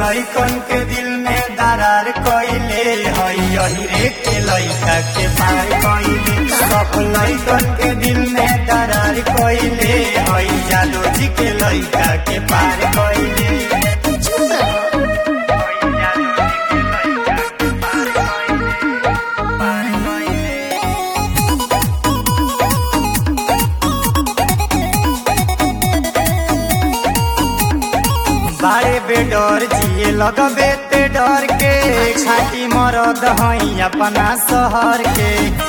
लइकन के दिल में दरार कइले हई यही रे के लइका के पार कइले। सब लइकन के दिल में दरार कइले हई जादू जी के लइका के पार कइले। बारे बेडर जिए लगबे ते डर के खाटी मरद हई अपना शहर के।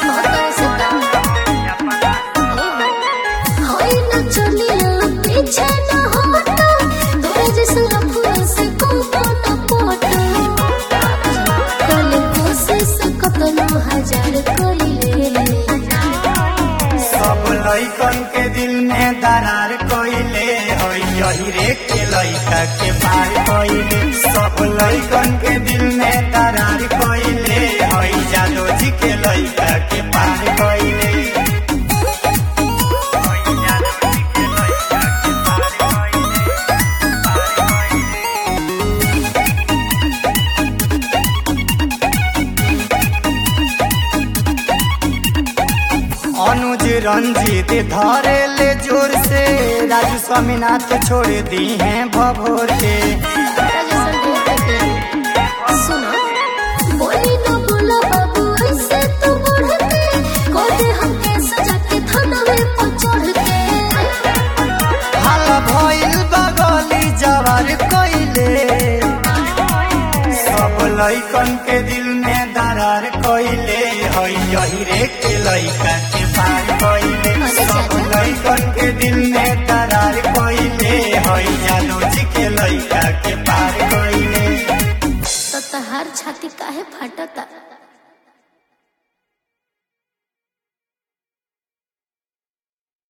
सब लइकन के दिल में दरार कइले हई यही रे के लइका के पार कइले। सब लइकन के दिल में दरार कइले हई जादू जी के लइका के पार कइले। अनुज रंजीत धरे ले जोर से राजू स्वामीनाथ छोड़ दी हैं भभोर के। हाला भइल बगली जवार कइले। सब लइकन के दिल में दरार कइले हई यही रे के लइका के पार कइले। सब लइकन के दिल में दरार कइले हई जादू जी के लइका के पार कइले। तो तहार छाती काहे फाटता?